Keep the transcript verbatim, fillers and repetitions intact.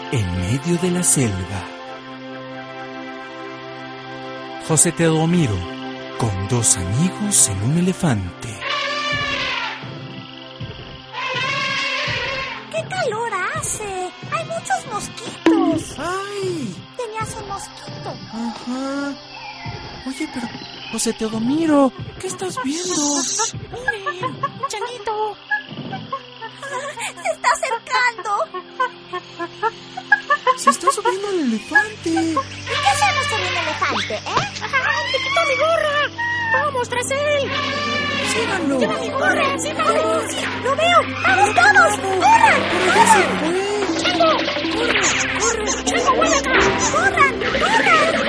en medio de la selva. José Teodomiro, con dos amigos en un elefante. ¡Qué calor hace! ¡Hay muchos mosquitos! ¡Ay! Tenías un mosquito. Ajá. Oye, pero José Teodomiro, ¿qué estás viendo? ¡Miren! ¡Chanito! ¡Se está acercando! Se está subiendo el elefante. ¿Y qué hacemos con un elefante, eh? ¡Ay, te quitó mi gorra! ¡Vamos tras él! ¡Síganlo! ¡Lleva mi gorra! ¡Síganlo! ¡Sí! ¡Lo veo! ¡Vamos todos! ¡Corran! ¡Pero ya se fue! ¡Chango! ¡Corre! ¡Corre! ¡Chango, vuelve acá! ¡Corran! ¡Corran!